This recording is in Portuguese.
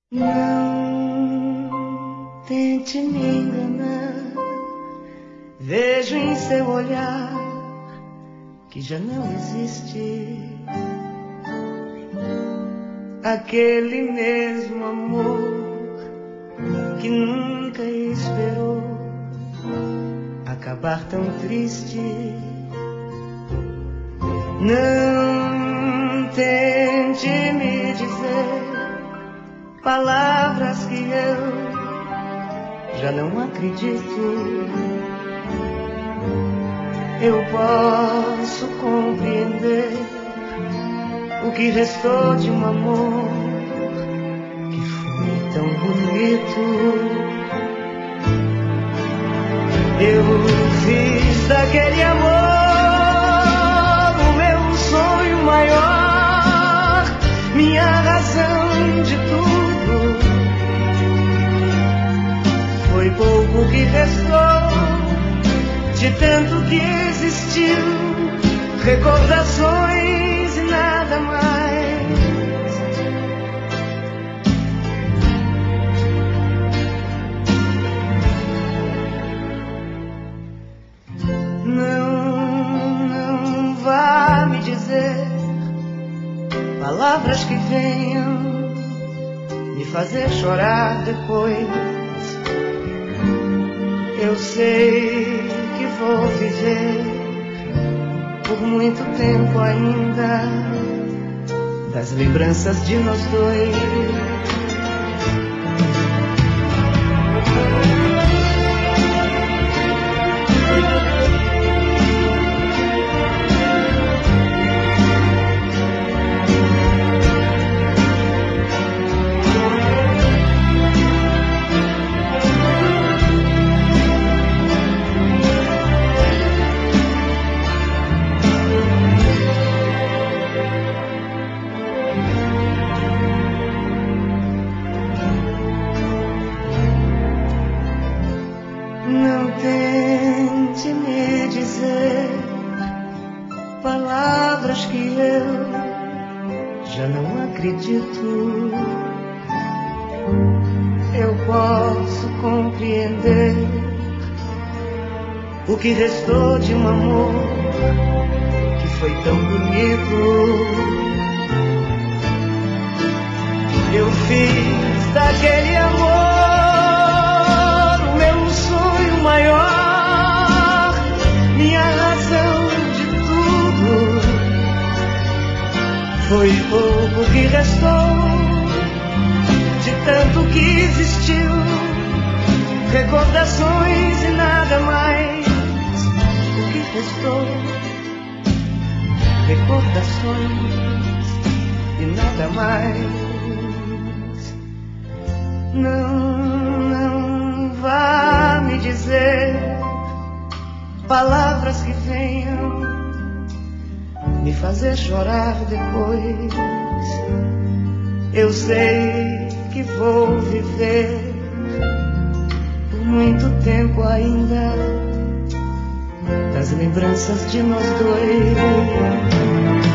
Não tente me enganar, vejo em seu olhar que já não existe aquele mesmo amor que nunca esperou acabar tão triste. Não tente me dizer palavras que eu já não acredito. Eu posso compreender o que restou de um amor que foi tão bonito. Eu fiz daquele amor o meu sonho maior, minha razão de tudo. Foi pouco que restou de tanto que existiu, recordações e nada mais. Não vá me dizer palavras que venham me fazer chorar depois. Eu sei que vou viver por muito tempo ainda das lembranças de nós dois. Não tente me dizer palavras que eu já não acredito. Eu posso compreender o que restou de um amor que foi tão bonito. Eu fiz daquele amor maior, minha razão de tudo. Foi pouco que restou de tanto que existiu, recordações e nada mais. O que restou, recordações e nada mais. Não vá me dizer palavras que venham me fazer chorar depois. Eu sei que vou viver por muito tempo ainda das lembranças de nós dois.